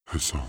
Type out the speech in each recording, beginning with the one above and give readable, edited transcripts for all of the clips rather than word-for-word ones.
حسام.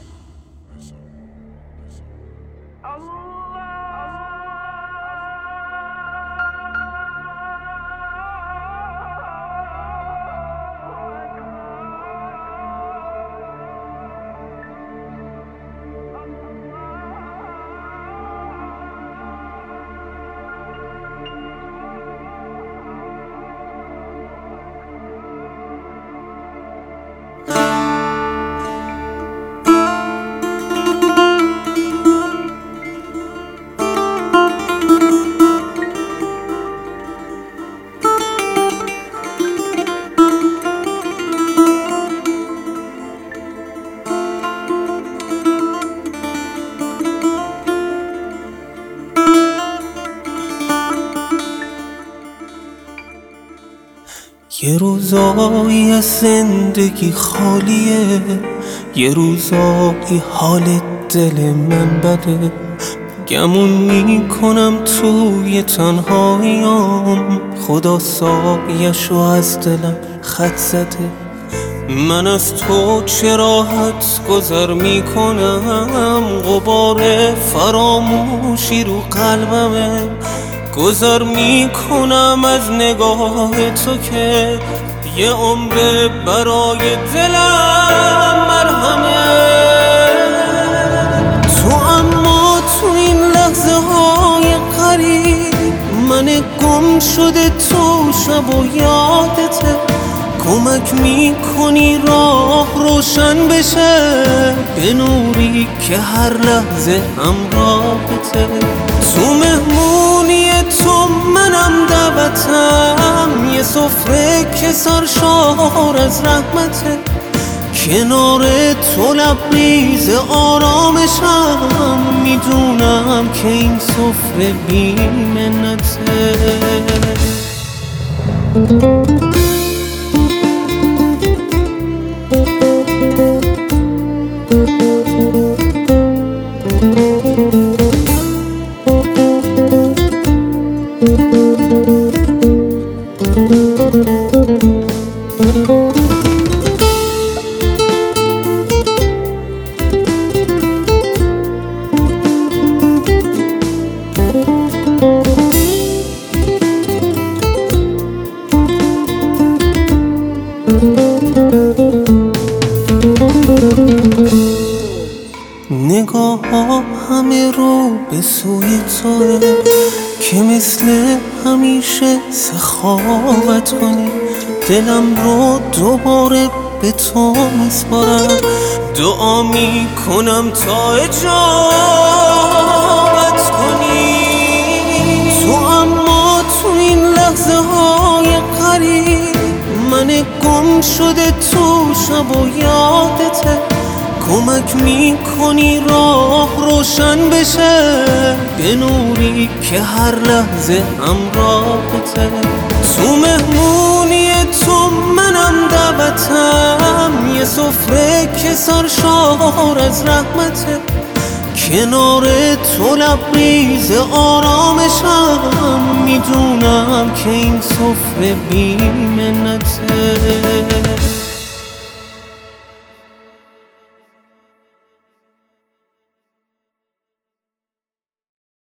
یه روزایی از زندگی خالیه، یه روزایی حال دل من بده، گمون میکنم توی تنهاییام، خدا سایشو از دلم خط زده. من از تو چه راحت گذر میکنم، غبار فراموشی رو قلبمه، گذر میکنم از نگاه تو که یه عمر برای دلم مرهمه. تو اما تو این لحظه های قریب من گم شده تو شب و یادته، کمک میکنی راه روشن بشه به نوری که هر لحظه همراهته. تو مهمونی تو منم دعوتم، یه سفره که سرشار از رحمته، کنار تو لبریز آرامشم، میدونم که این سفره بی منته. نگاه ها همه رو به سوی توه که مثل همیشه سخاوت کنی، دلم رو دوباره به تو میسپارم، دعا میکنم تا اجابت کنی. تو اما تو این لحظه های قریب من گم شده تو شب و یادته، کمک میکنی راه روشن بشه به نوری که هر لحظه همراهته. تو مهمونی تو منم دعوتم، یه سفره که سرشار از رحمته، کنار تو لبریز آرامشم، میدونم که این سفره بی منته.